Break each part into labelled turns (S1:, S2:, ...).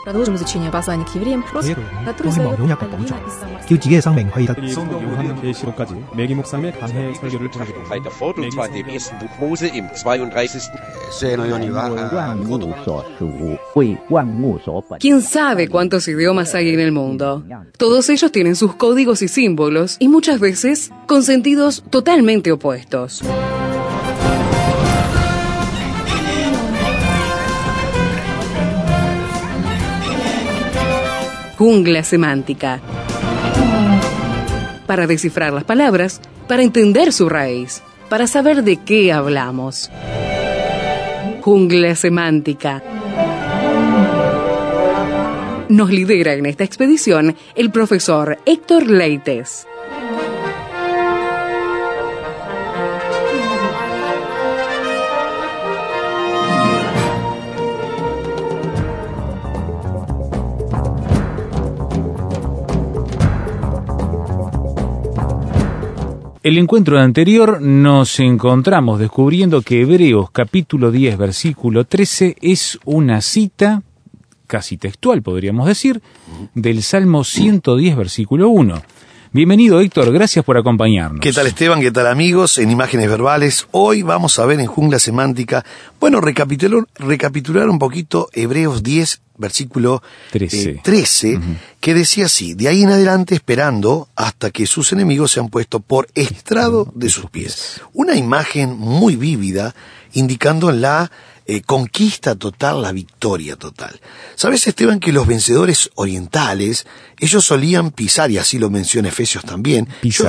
S1: Продолжим изучение послания к евреям, который
S2: 소위 요약과 봉조. 교지의 상맹회의다.
S3: 성경 요한은 계시록까지 매기 목사님의 감회 설교를 전하게 됩니다.
S4: Weiter fort, und zwar in dem ersten Buch Mose im 32.
S5: ¿Quién sabe cuántos idiomas hay en el mundo? Todos ellos tienen sus códigos y símbolos, y muchas veces con sentidos totalmente opuestos. Jungla semántica. Para descifrar las palabras, para entender su raíz, para saber de qué hablamos. Jungla semántica. Nos lidera en esta expedición el profesor Héctor Leites.
S6: El encuentro anterior nos encontramos descubriendo que Hebreos capítulo 10 versículo 13 es una cita, casi textual podríamos decir, del Salmo 110 versículo 1. Bienvenido Héctor, gracias por acompañarnos.
S7: ¿Qué tal Esteban? ¿Qué tal amigos? En Imágenes Verbales, hoy vamos a ver en Jungla Semántica, recapitular un poquito Hebreos 10 versículo 13, que decía así: de ahí en adelante esperando hasta que sus enemigos sean puestos por estrado de sus pies. Una imagen muy vívida indicando la conquista total, la victoria total. ¿Sabes, Esteban, que los vencedores orientales, ellos solían pisar, y así lo menciona Efesios también,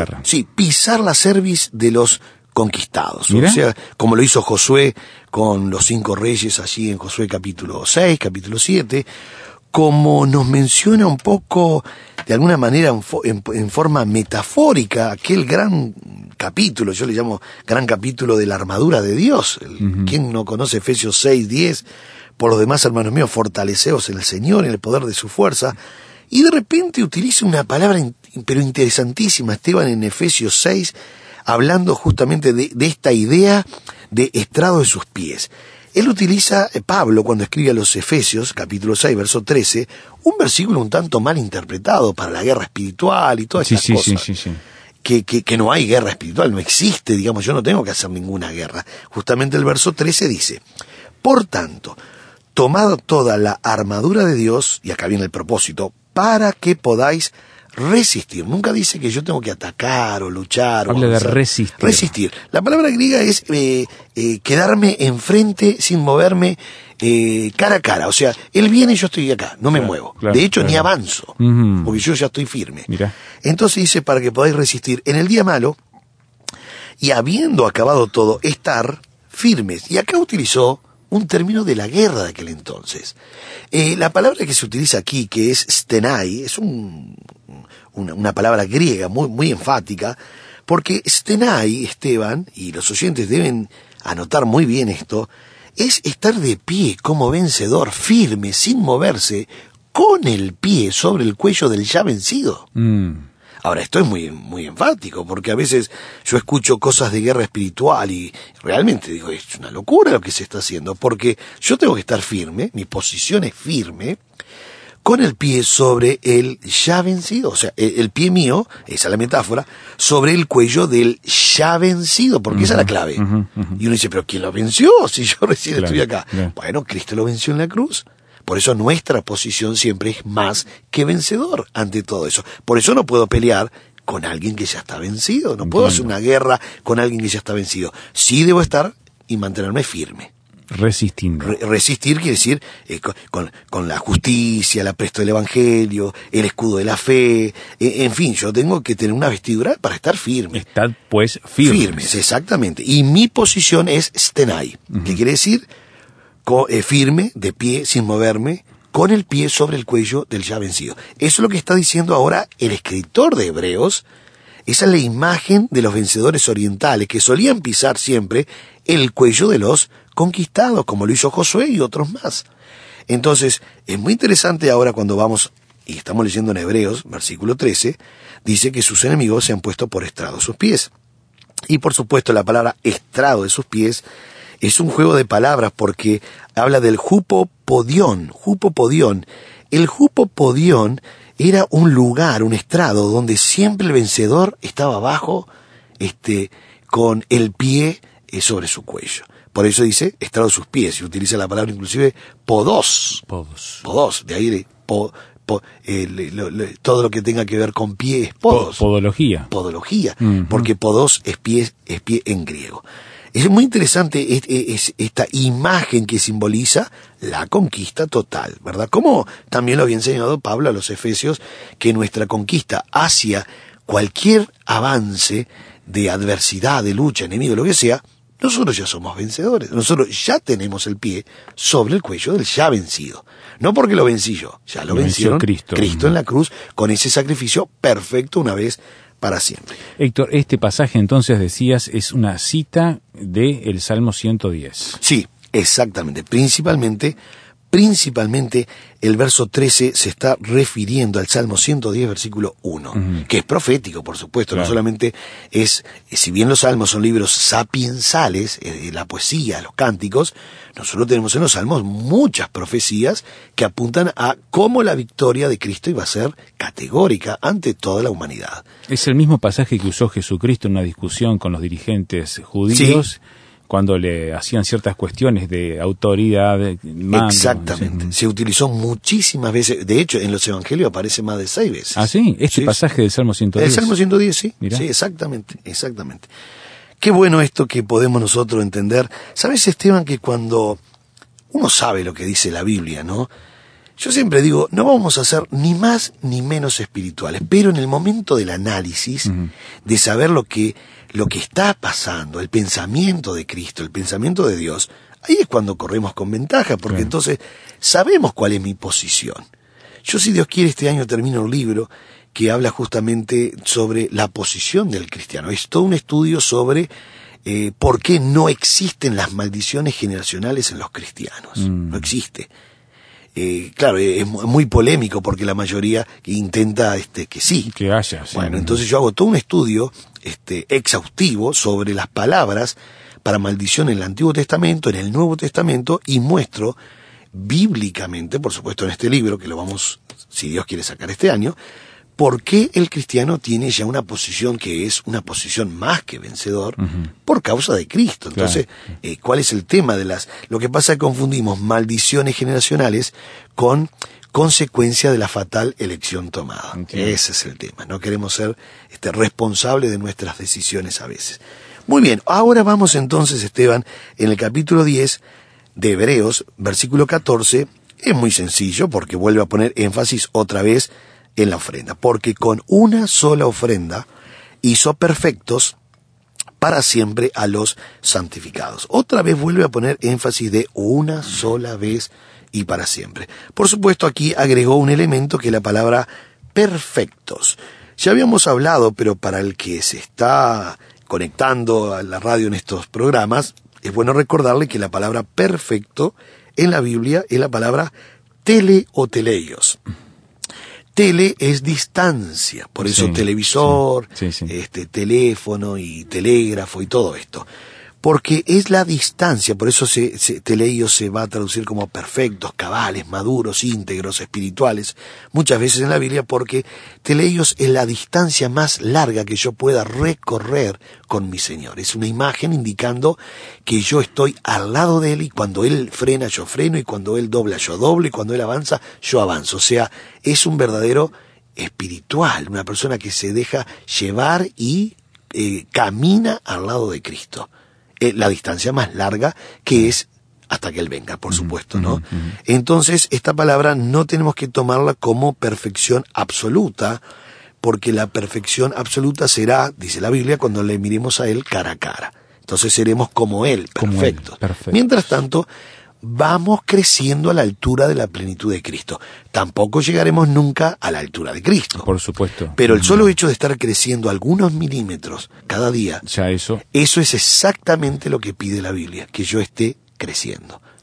S7: pisar la cerviz de los conquistados? ¿Mira? O sea, como lo hizo Josué con los 5 reyes allí en Josué capítulo 6, capítulo 7, como nos menciona un poco, de alguna manera, en forma metafórica, aquel gran capítulo, yo le llamo gran capítulo de la armadura de Dios. ¿Quién no conoce Efesios 6, 10? Por los demás, hermanos míos, fortaleceos en el Señor, en el poder de su fuerza. Y de repente utiliza una palabra, pero interesantísima, Esteban, en Efesios 6, hablando justamente de esta idea de estrado de sus pies. Él utiliza, Pablo, cuando escribe a los Efesios, capítulo 6, verso 13, un versículo un tanto mal interpretado para la guerra espiritual y todas esas cosas. Sí. Que no hay guerra espiritual, no existe, digamos, yo no tengo que hacer ninguna guerra. Justamente el verso 13 dice: por tanto, tomad toda la armadura de Dios, y acá viene el propósito, para que podáis resistir. Nunca dice que yo tengo que atacar o luchar.
S6: Habla de resistir.
S7: Resistir. La palabra griega es quedarme enfrente sin moverme cara a cara. O sea, él viene y yo estoy acá, no me muevo. De hecho, ni avanzo, porque yo ya estoy firme. Mira. Entonces dice, para que podáis resistir en el día malo, y habiendo acabado todo, estar firmes. Y acá utilizó un término de la guerra de aquel entonces. La palabra que se utiliza aquí, que es stenai, es una palabra griega muy, muy enfática, porque stenai, Esteban, y los oyentes deben anotar muy bien esto, es estar de pie como vencedor, firme, sin moverse, con el pie sobre el cuello del ya vencido. Ahora, esto es muy, muy enfático, porque a veces yo escucho cosas de guerra espiritual y realmente digo, es una locura lo que se está haciendo, porque yo tengo que estar firme, mi posición es firme, con el pie sobre el ya vencido, o sea, el pie mío, esa es la metáfora, sobre el cuello del ya vencido, porque esa es la clave. Y uno dice, pero ¿quién lo venció si yo recién estoy acá? Bueno, Cristo lo venció en la cruz. Por eso nuestra posición siempre es más que vencedor ante todo eso. Por eso no puedo pelear con alguien que ya está vencido, no puedo hacer una guerra con alguien que ya está vencido. Sí debo estar y mantenerme firme.
S6: Resistiendo.
S7: Resistir quiere decir con la justicia, la presto del evangelio, el escudo de la fe, en fin, yo tengo que tener una vestidura para estar firme.
S6: Estad pues firmes.
S7: Firmes, exactamente. Y mi posición es stenai, que quiere decir firme, de pie, sin moverme, con el pie sobre el cuello del ya vencido. Eso es lo que está diciendo ahora el escritor de Hebreos. Esa es la imagen de los vencedores orientales que solían pisar siempre el cuello de los conquistados, como lo hizo Josué y otros más. Entonces, es muy interesante ahora cuando vamos, y estamos leyendo en Hebreos, versículo 13, dice que sus enemigos se han puesto por estrado de sus pies. Y por supuesto la palabra estrado de sus pies es un juego de palabras porque habla del jupopodión. Jupopodión el Jupopodión era un lugar, un estrado, donde siempre el vencedor estaba abajo, con el pie sobre su cuello. Por eso dice estrado de sus pies, y utiliza la palabra inclusive podos. Podos, de ahí de todo lo que tenga que ver con pie es podos.
S6: Podología.
S7: Uh-huh. Porque podos es pie en griego. Es muy interesante esta imagen que simboliza la conquista total, ¿verdad? Como también lo había enseñado Pablo a los Efesios, que nuestra conquista hacia cualquier avance de adversidad, de lucha, enemigo, lo que sea, nosotros ya somos vencedores. Nosotros ya tenemos el pie sobre el cuello del ya vencido. No porque lo vencí yo, ya lo vencieron Cristo en la cruz, con ese sacrificio perfecto una vez para siempre.
S6: Héctor, este pasaje entonces decías es una cita del Salmo 110.
S7: Sí, exactamente. Principalmente el verso 13 se está refiriendo al Salmo 110, versículo 1, uh-huh, que es profético, por supuesto. Claro. No solamente si bien los salmos son libros sapiensales, la poesía, los cánticos, nosotros tenemos en los salmos muchas profecías que apuntan a cómo la victoria de Cristo iba a ser categórica ante toda la humanidad.
S6: Es el mismo pasaje que usó Jesucristo en una discusión con los dirigentes judíos. Sí. Cuando le hacían ciertas cuestiones de autoridad, mando.
S7: Exactamente. Se utilizó muchísimas veces. De hecho, en los evangelios aparece más de 6 veces.
S6: ¿Ah, sí? Pasaje del Salmo 110.
S7: El Salmo 110, sí.
S6: Mirá.
S7: Sí, exactamente. Qué bueno esto que podemos nosotros entender. ¿Sabes, Esteban, que cuando uno sabe lo que dice la Biblia, ¿no? Yo siempre digo, no vamos a ser ni más ni menos espirituales, pero en el momento del análisis, uh-huh, de saber lo que está pasando, el pensamiento de Cristo, el pensamiento de Dios, ahí es cuando corremos con ventaja, porque entonces sabemos cuál es mi posición. Yo, si Dios quiere, este año termino un libro que habla justamente sobre la posición del cristiano. Es todo un estudio sobre por qué no existen las maldiciones generacionales en los cristianos. No existe. Claro, es muy polémico porque la mayoría intenta que sí.
S6: Que haya, sí.
S7: Bueno, entonces yo hago todo un estudio exhaustivo sobre las palabras para maldición en el Antiguo Testamento, en el Nuevo Testamento, y muestro bíblicamente, por supuesto en este libro, que lo vamos, si Dios quiere, sacar este año, por qué el cristiano tiene ya una posición que es una posición más que vencedor, uh-huh, por causa de Cristo. Entonces, claro, ¿cuál es el tema de lo que pasa es que confundimos maldiciones generacionales con consecuencia de la fatal elección tomada. Okay. Ese es el tema. No queremos ser responsables de nuestras decisiones a veces. Muy bien, ahora vamos entonces, Esteban, en el capítulo 10 de Hebreos, versículo 14, es muy sencillo porque vuelve a poner énfasis otra vez en la ofrenda, porque con una sola ofrenda hizo perfectos para siempre a los santificados. Otra vez vuelve a poner énfasis de una sola vez y para siempre. Por supuesto, aquí agregó un elemento que es la palabra perfectos. Ya habíamos hablado, pero para el que se está conectando a la radio en estos programas, es bueno recordarle que la palabra perfecto en la Biblia es la palabra tele o teleios. Tele es distancia, por eso televisor, teléfono y telégrafo y todo esto. Porque es la distancia, por eso teleios se va a traducir como perfectos, cabales, maduros, íntegros, espirituales, muchas veces en la Biblia, porque teleios es la distancia más larga que yo pueda recorrer con mi Señor. Es una imagen indicando que yo estoy al lado de Él, y cuando Él frena yo freno, y cuando Él dobla yo doblo, y cuando Él avanza yo avanzo. O sea, es un verdadero espiritual, una persona que se deja llevar y camina al lado de Cristo. La distancia más larga, que es hasta que Él venga, por supuesto, ¿no? Entonces, esta palabra no tenemos que tomarla como perfección absoluta, porque la perfección absoluta será, dice la Biblia, cuando le miremos a Él cara a cara. Entonces seremos como Él, perfectos. Mientras tanto, vamos creciendo a la altura de la plenitud de Cristo. Tampoco llegaremos nunca a la altura de Cristo.
S6: Por supuesto.
S7: Pero el solo hecho de estar creciendo algunos milímetros cada día,
S6: ya eso
S7: es exactamente lo que pide la Biblia, que yo esté creciendo.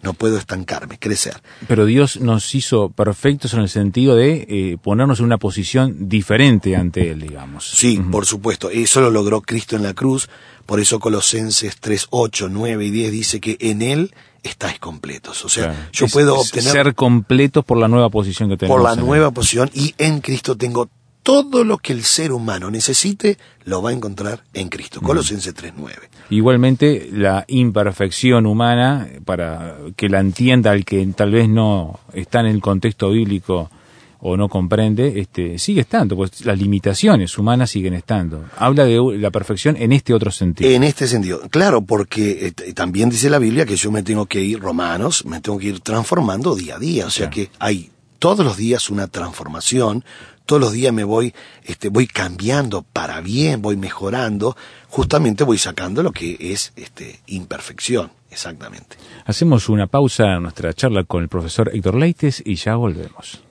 S7: no puedo estancarme, crecer.
S6: Pero Dios nos hizo perfectos en el sentido de ponernos en una posición diferente ante Él, digamos.
S7: Sí, por supuesto. Eso lo logró Cristo en la cruz. Por eso Colosenses 3, 8, 9 y 10 dice que en Él estáis completos. O sea, claro, yo puedo obtener...
S6: Ser completos por la nueva posición que tenemos.
S7: Por la nueva posición, y en Cristo tengo todo lo que el ser humano necesite, lo va a encontrar en Cristo. Colosenses 3, 9.
S6: Igualmente, la imperfección humana, para que la entienda el que tal vez no está en el contexto bíblico o no comprende, sigue estando, pues las limitaciones humanas siguen estando. Habla de la perfección en este otro sentido.
S7: En este sentido, claro, porque también dice la Biblia que yo me tengo que ir, Romanos, me tengo que ir transformando día a día, o sea que hay todos los días una transformación, todos los días me voy cambiando para bien, voy mejorando, justamente voy sacando lo que es imperfección, exactamente.
S6: Hacemos una pausa en nuestra charla con el profesor Héctor Leites y ya volvemos.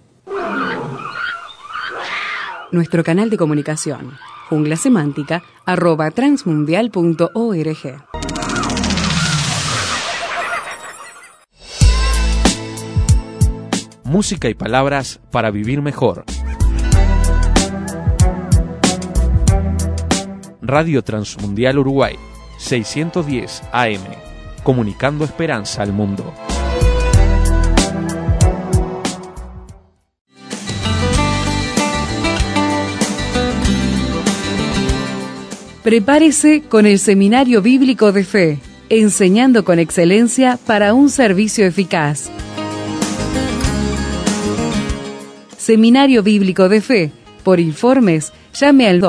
S5: Nuestro canal de comunicación, junglasemántica@transmundial.org.
S8: Música y palabras para vivir mejor. Radio Transmundial Uruguay, 610 AM, comunicando esperanza al mundo.
S5: Prepárese con el Seminario Bíblico de Fe, enseñando con excelencia para un servicio eficaz. Seminario Bíblico de Fe. Por informes, llame al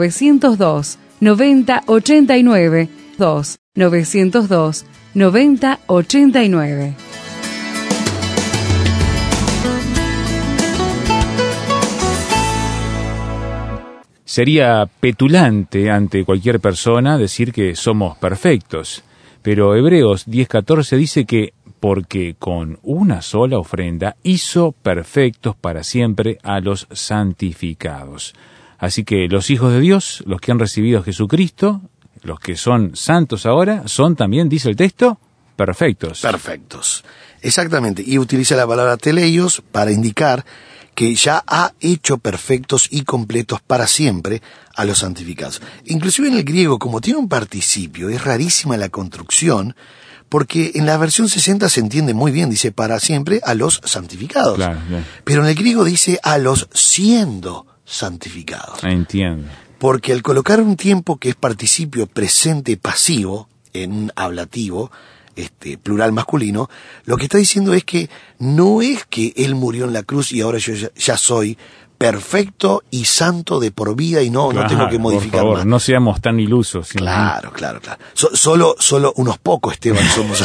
S5: 2-902-9089, 2-902-9089.
S6: Sería petulante ante cualquier persona decir que somos perfectos, pero Hebreos 10:14 dice que porque con una sola ofrenda hizo perfectos para siempre a los santificados. Así que los hijos de Dios, los que han recibido a Jesucristo, los que son santos ahora, son también, dice el texto, perfectos.
S7: Perfectos, exactamente. Y utiliza la palabra teleios para indicar que ya ha hecho perfectos y completos para siempre a los santificados. Inclusive en el griego, como tiene un participio, es rarísima la construcción, porque en la versión 60 se entiende muy bien, dice para siempre a los santificados.
S6: Claro.
S7: Pero en el griego dice a los siendo santificados.
S6: Entiendo.
S7: Porque al colocar un tiempo que es participio presente pasivo en un ablativo, plural masculino, lo que está diciendo es que no es que él murió en la cruz y ahora yo ya soy perfecto y santo de por vida y no tengo que modificar
S6: por favor,
S7: más.
S6: No seamos tan ilusos.
S7: Claro. Solo unos pocos, Esteban, somos.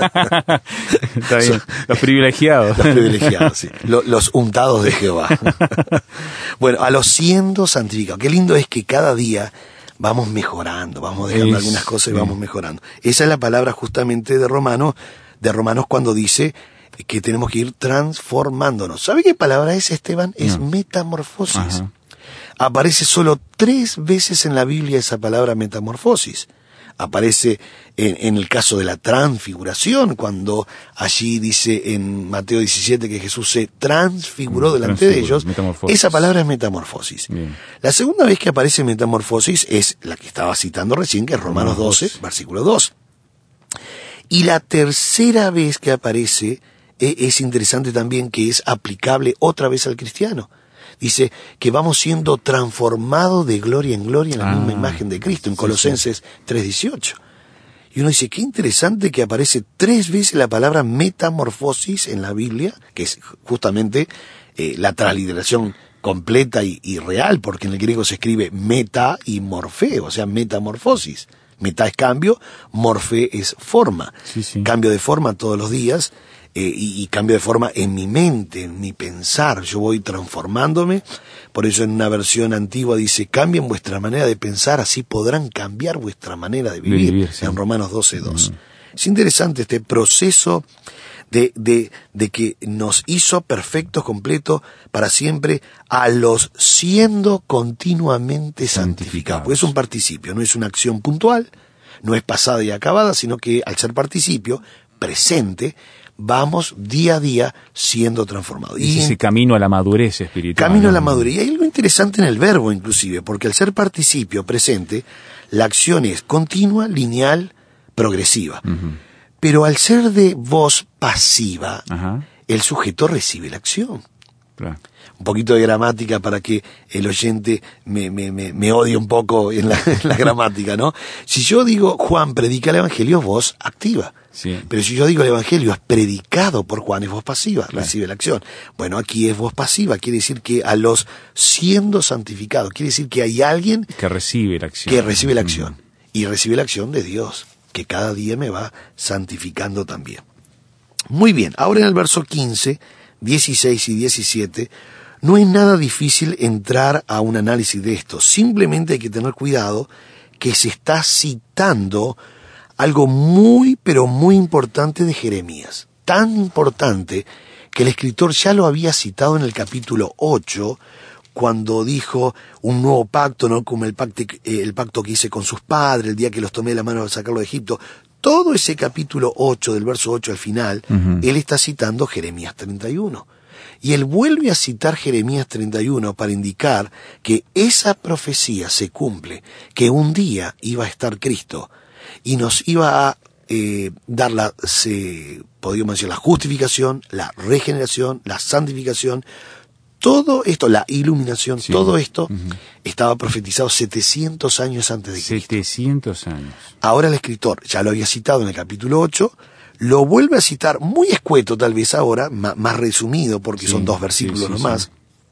S6: Está bien. Los privilegiados.
S7: Los privilegiados, sí. Los untados de Jehová. Bueno, a los siendo santificados. Qué lindo es que cada día vamos mejorando, vamos dejando algunas cosas y vamos mejorando. Esa es la palabra justamente de Romanos cuando dice que tenemos que ir transformándonos. ¿Sabe qué palabra es, Esteban? Es metamorfosis. Ajá. Aparece solo 3 veces en la Biblia esa palabra metamorfosis. Aparece en el caso de la transfiguración, cuando allí dice en Mateo 17 que Jesús se transfiguró delante de ellos. Esa palabra es metamorfosis. Bien. La segunda vez que aparece metamorfosis es la que estaba citando recién, que es Romanos 12, versículo 2. Y la tercera vez que aparece es interesante también, que es aplicable otra vez al cristiano. Dice que vamos siendo transformados de gloria en gloria en la misma imagen de Cristo, en Colosenses 3:18. Y uno dice, qué interesante que aparece 3 veces la palabra metamorfosis en la Biblia, que es justamente la transliteración completa y real, porque en el griego se escribe meta y morfé, o sea, metamorfosis. Meta es cambio, morfé es forma. Cambio de forma todos los días. Y cambio de forma en mi mente, en mi pensar, yo voy transformándome. Por eso en una versión antigua dice, cambien vuestra manera de pensar, así podrán cambiar vuestra manera de vivir, en Romanos 12:2. Es interesante este proceso de que nos hizo perfectos, completos, para siempre, a los siendo continuamente santificados. Porque es un participio, no es una acción puntual, no es pasada y acabada, sino que al ser participio presente, vamos día a día siendo transformados.
S6: Y ese camino a la madurez espiritual.
S7: Camino a la madurez. Y hay algo interesante en el verbo, inclusive, porque al ser participio presente, la acción es continua, lineal, progresiva. Uh-huh. Pero al ser de voz pasiva, uh-huh, el sujeto recibe la acción. Claro. Un poquito de gramática para que el oyente me odie un poco en la gramática, ¿no? Si yo digo Juan predica el evangelio, es voz activa. Sí. Pero si yo digo el evangelio es predicado por Juan, es voz pasiva, claro, recibe la acción. Bueno, aquí es voz pasiva, quiere decir que a los siendo santificados, quiere decir que hay alguien
S6: que recibe la acción.
S7: Que recibe la acción. Y recibe la acción de Dios, que cada día me va santificando también. Muy bien, ahora en el verso 15, 16 y 17, no es nada difícil entrar a un análisis de esto. Simplemente hay que tener cuidado que se está citando algo muy, pero muy importante de Jeremías. Tan importante que el escritor ya lo había citado en el capítulo 8, cuando dijo un nuevo pacto, ¿no? Como el pacto que hice con sus padres, el día que los tomé de la mano para sacarlo de Egipto. Todo ese capítulo 8, del verso 8 al final, uh-huh, él está citando Jeremías 31. Y él vuelve a citar Jeremías 31 para indicar que esa profecía se cumple, que un día iba a estar Cristo y nos iba a dar podríamos decir, la justificación, la regeneración, la santificación. Todo esto, la iluminación, sí, todo esto, uh-huh, estaba profetizado 700 años antes de Cristo.
S6: 700 años. Ahora
S7: el escritor ya lo había citado en el capítulo 8, lo vuelve a citar muy escueto tal vez ahora, más resumido porque sí, son 2 versículos nomás. Sí.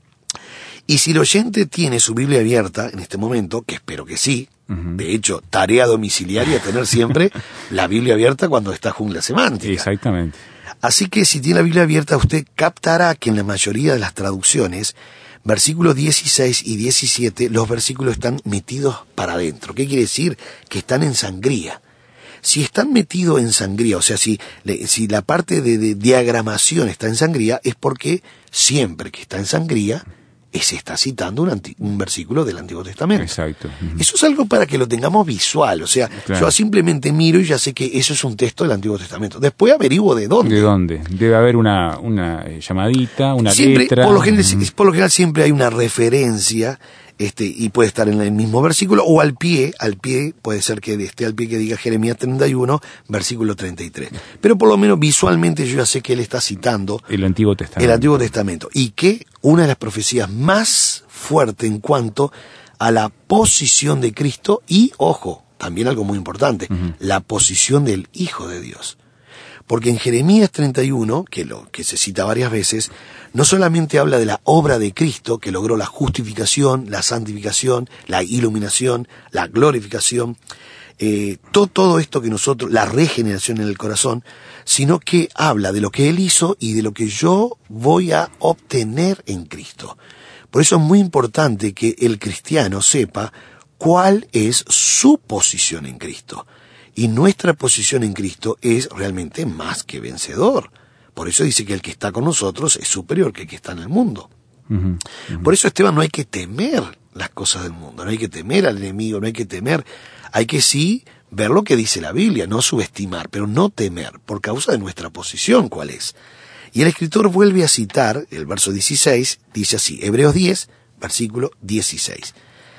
S7: Y si el oyente tiene su Biblia abierta en este momento, que espero que sí, uh-huh, de hecho, tarea domiciliaria tener siempre la Biblia abierta cuando está Jungla Semántica.
S6: Exactamente.
S7: Así que si tiene la Biblia abierta, usted captará que en la mayoría de las traducciones, versículos 16 y 17, los versículos están metidos para adentro. ¿Qué quiere decir? Que están en sangría. Si están metidos en sangría, o sea, si la parte de diagramación está en sangría, es porque siempre que está en sangría, se está citando un versículo del Antiguo Testamento.
S6: Exacto. Uh-huh.
S7: Eso es algo para que lo tengamos visual, o sea, claro, yo simplemente miro y ya sé que eso es un texto del Antiguo Testamento. Después averiguo de dónde.
S6: ¿De dónde? Debe haber una llamadita, una
S7: siempre,
S6: letra.
S7: Por lo general siempre hay una referencia, y puede estar en el mismo versículo, o al pie puede ser que esté al pie que diga Jeremías 31, versículo 33. Pero por lo menos visualmente yo ya sé que él está citando
S6: el Antiguo
S7: Testamento. Y que una de las profecías más fuertes en cuanto a la posición de Cristo y, ojo, también algo muy importante, uh-huh, la posición del Hijo de Dios. Porque en Jeremías 31, que se cita varias veces, no solamente habla de la obra de Cristo, que logró la justificación, la santificación, la iluminación, la glorificación, todo esto que nosotros, la regeneración en el corazón, sino que habla de lo que Él hizo y de lo que yo voy a obtener en Cristo. Por eso es muy importante que el cristiano sepa cuál es su posición en Cristo. Y nuestra posición en Cristo es realmente más que vencedor. Por eso dice que el que está con nosotros es superior que el que está en el mundo. Uh-huh, uh-huh. Por eso, Esteban, no hay que temer las cosas del mundo, no hay que temer al enemigo, no hay que temer, hay que sí ver lo que dice la Biblia, no subestimar, pero no temer, por causa de nuestra posición, ¿cuál es? Y el escritor vuelve a citar el verso 16, dice así, Hebreos 10, versículo 16.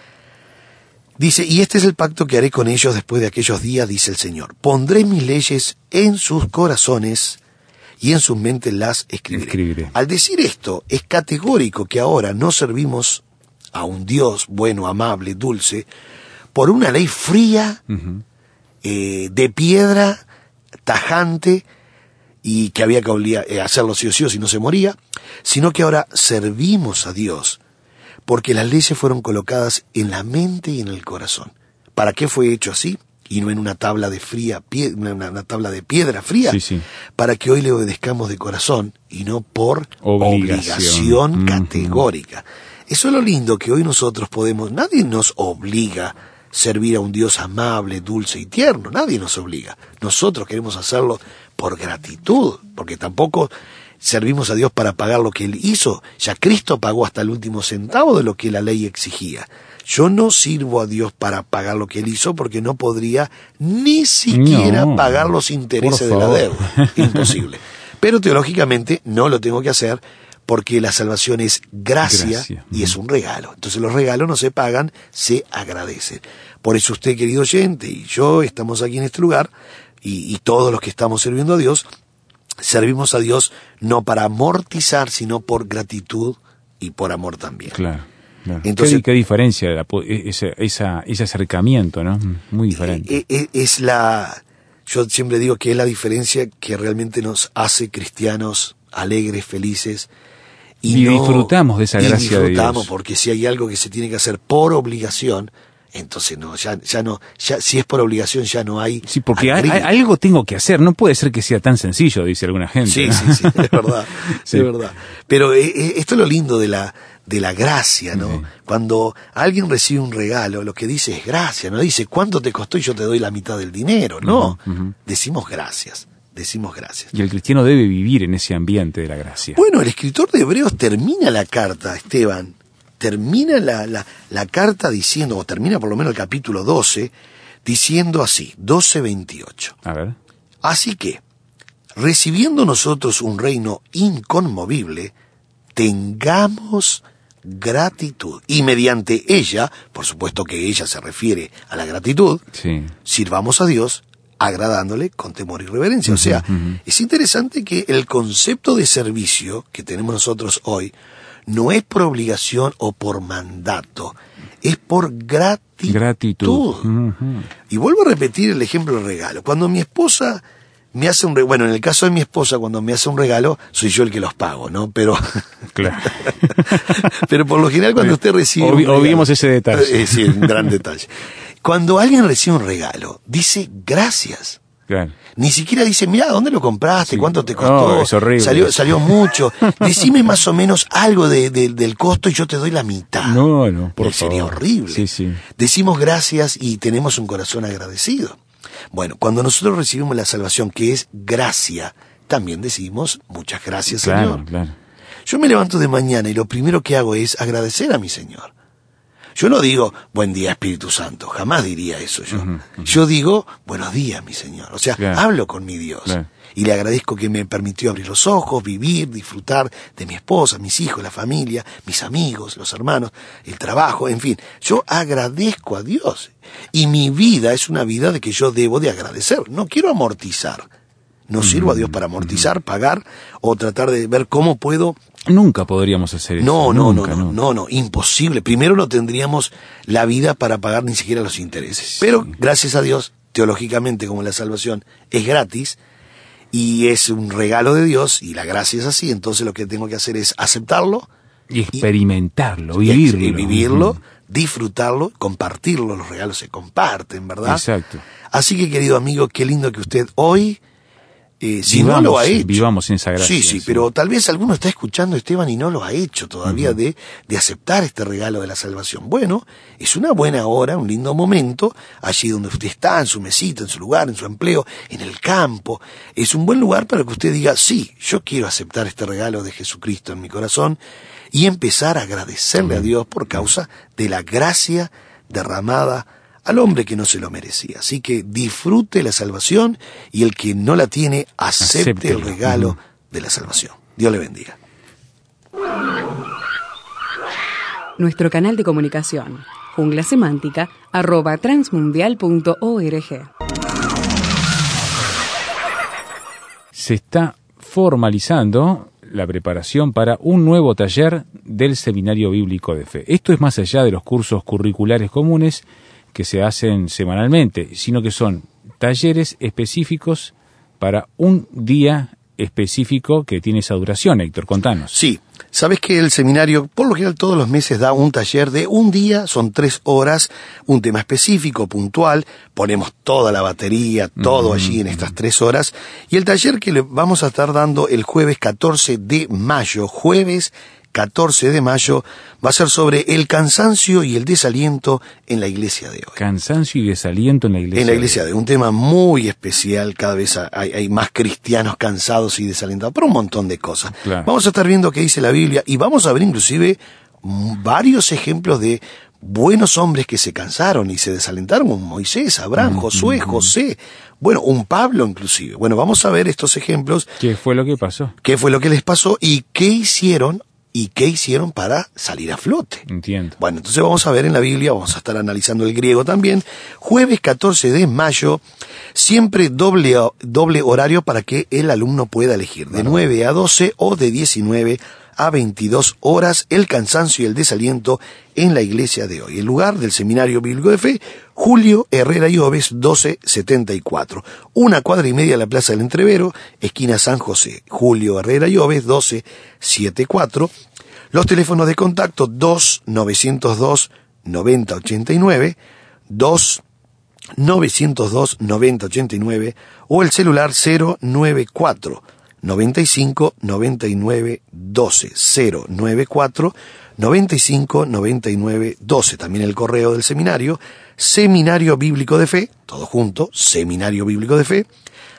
S7: Dice, y este es el pacto que haré con ellos después de aquellos días, dice el Señor. Pondré mis leyes en sus corazones y en sus mentes las escribiré. Al decir esto, es categórico que ahora no servimos a un Dios bueno, amable, dulce, por una ley fría, uh-huh, de piedra, tajante, y que había que hacerlo sí o sí, o si no se moría, sino que ahora servimos a Dios, porque las leyes fueron colocadas en la mente y en el corazón. ¿Para qué fue hecho así? Y no en una tabla de una tabla de piedra fría, sí, sí, para que hoy le obedezcamos de corazón y no por obligación categórica. Eso es lo lindo, que hoy nosotros nadie nos obliga a servir a un Dios amable, dulce y tierno, nadie nos obliga. Nosotros queremos hacerlo por gratitud, porque tampoco servimos a Dios para pagar lo que Él hizo. Ya Cristo pagó hasta el último centavo de lo que la ley exigía. Yo no sirvo a Dios para pagar lo que Él hizo, porque no podría ni siquiera pagar los intereses de la deuda. Imposible. Pero teológicamente no lo tengo que hacer porque la salvación es gracia y es un regalo. Entonces los regalos no se pagan, se agradecen. Por eso usted, querido oyente, y yo estamos aquí en este lugar, y todos los que estamos sirviendo a Dios, servimos a Dios no para amortizar, sino por gratitud y por amor también.
S6: Claro.
S7: Entonces,
S6: ¿Qué diferencia ese acercamiento, ¿no? Muy diferente.
S7: Yo siempre digo que es la diferencia que realmente nos hace cristianos alegres, felices.
S6: Y disfrutamos de esa gracia de Dios.
S7: Disfrutamos, porque si hay algo que se tiene que hacer por obligación, entonces si es por obligación ya no hay.
S6: Sí, porque algo tengo que hacer, no puede ser que sea tan sencillo, dice alguna gente.
S7: Sí,
S6: ¿no?
S7: sí, es verdad, sí. Es verdad. Pero esto es lo lindo de la gracia, ¿no? Sí. Cuando alguien recibe un regalo, lo que dice es gracia, no dice cuánto te costó y yo te doy la mitad del dinero, no. Decimos gracias. Y
S6: el cristiano debe vivir en ese ambiente de la gracia.
S7: Bueno, el escritor de Hebreos termina la carta, Esteban, termina la carta diciendo, o termina por lo menos el capítulo 12, diciendo así, 12:28.
S6: A ver.
S7: Así que, recibiendo nosotros un reino inconmovible, tengamos gratitud. Y mediante ella, por supuesto que ella se refiere a la gratitud, sirvamos a Dios, agradándole con temor y reverencia. O sea, es interesante que el concepto de servicio que tenemos nosotros hoy no es por obligación o por mandato, es por gratitud. Y vuelvo a repetir el ejemplo del regalo. Cuando mi esposa me hace un regalo, bueno, en el caso de mi esposa, cuando me hace un regalo, soy yo el que los pago, ¿no? Pero
S6: claro.
S7: Pero por lo general cuando usted recibe
S6: obviemos ese detalle.
S7: Sí, un gran detalle. Cuando alguien recibe un regalo, dice gracias.
S6: Claro.
S7: Ni siquiera dice, mira, ¿dónde lo compraste? ¿Cuánto te costó?
S6: No, es horrible.
S7: Salió mucho. Decime más o menos algo del costo y yo te doy la mitad.
S6: No, por favor.
S7: Sería horrible.
S6: Sí.
S7: Decimos gracias y tenemos un corazón agradecido. Bueno, cuando nosotros recibimos la salvación, que es gracia, también decimos muchas gracias, Señor.
S6: Claro.
S7: Yo me levanto de mañana y lo primero que hago es agradecer a mi Señor. Yo no digo, buen día Espíritu Santo, jamás diría eso yo. Yo digo, buenos días mi Señor. O sea, hablo con mi Dios. Y le agradezco que me permitió abrir los ojos, vivir, disfrutar de mi esposa, mis hijos, la familia, mis amigos, los hermanos, el trabajo, en fin. Yo agradezco a Dios. Y mi vida es una vida de que yo debo de agradecer. No quiero amortizar. No sirvo a Dios para amortizar, pagar o tratar de ver cómo puedo.
S6: Nunca podríamos hacer eso.
S7: No, imposible. Primero no tendríamos la vida para pagar ni siquiera los intereses. Pero gracias a Dios, teológicamente, como la salvación es gratis y es un regalo de Dios y la gracia es así, entonces lo que tengo que hacer es aceptarlo
S6: y experimentarlo, vivirlo,
S7: disfrutarlo, compartirlo. Los regalos se comparten, ¿verdad?
S6: Exacto.
S7: Así que, querido amigo, qué lindo que usted hoy no lo ha hecho.
S6: Vivamos en esa gracia.
S7: Sí, pero tal vez alguno está escuchando, Esteban, y no lo ha hecho todavía de aceptar este regalo de la salvación. Bueno, es una buena hora, un lindo momento, allí donde usted está, en su mesita, en su lugar, en su empleo, en el campo. Es un buen lugar para que usted diga, sí, yo quiero aceptar este regalo de Jesucristo en mi corazón y empezar a agradecerle a Dios por causa de la gracia derramada al hombre que no se lo merecía. Así que disfrute la salvación y el que no la tiene, acepte el regalo de la salvación. Dios le bendiga.
S5: Nuestro canal de comunicación, junglasemántica@transmundial.org.
S6: Se está formalizando la preparación para un nuevo taller del Seminario Bíblico de Fe. Esto es más allá de los cursos curriculares comunes que se hacen semanalmente, sino que son talleres específicos para un día específico que tiene esa duración. Héctor, contanos.
S7: Sí, sabes que el seminario, por lo general, todos los meses da un taller de un día, son 3 horas, un tema específico, puntual, ponemos toda la batería, todo allí en estas 3 horas, y el taller que le vamos a estar dando el jueves 14 de mayo, va a ser sobre el cansancio y el desaliento en la iglesia de hoy.
S6: Cansancio y desaliento en la iglesia.
S7: En la iglesia de hoy. Un tema muy especial, cada vez hay más cristianos cansados y desalentados, por un montón de cosas.
S6: Claro.
S7: Vamos a estar viendo qué dice la Biblia y vamos a ver inclusive varios ejemplos de buenos hombres que se cansaron y se desalentaron, un Moisés, Abraham, Josué, José, bueno, un Pablo inclusive. Bueno, vamos a ver estos ejemplos.
S6: ¿Qué fue lo que pasó?
S7: ¿Qué fue lo que les pasó y qué hicieron para salir a flote?
S6: Entiendo.
S7: Bueno, entonces vamos a ver en la Biblia, vamos a estar analizando el griego también. Jueves 14 de mayo, siempre doble horario para que el alumno pueda elegir, de 9 a 12 o de 19 a 22 horas, el cansancio y el desaliento en la iglesia de hoy. El lugar del Seminario Bíblico de Fe, Julio Herrera y Oves, 1274. 1 cuadra y media a la Plaza del Entrevero, esquina San José. Julio Herrera y Oves, 1274. Los teléfonos de contacto 2-902-9089, 2-902-9089 o el celular 094 95 99 12 094 95 99 12. También el correo del seminario, Seminario Bíblico de Fe, todo junto, Seminario Bíblico de Fe,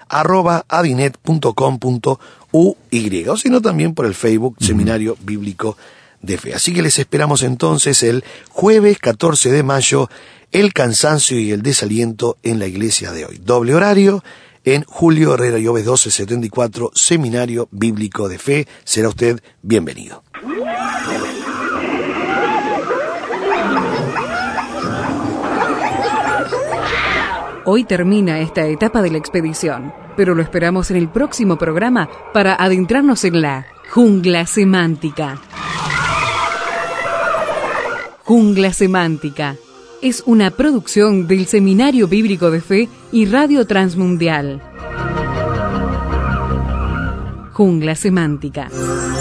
S7: @adinet.com.uy, o sino también por el Facebook, Seminario Bíblico de Fe. Así que les esperamos entonces el jueves 14 de mayo, el cansancio y el desaliento en la iglesia de hoy. Doble horario en Julio Herrera y Oves 1274, Seminario Bíblico de Fe. Será usted bienvenido.
S5: Hoy termina esta etapa de la expedición, pero lo esperamos en el próximo programa para adentrarnos en la jungla semántica. Jungla Semántica es una producción del Seminario Bíblico de Fe y Radio Transmundial. Jungla Semántica.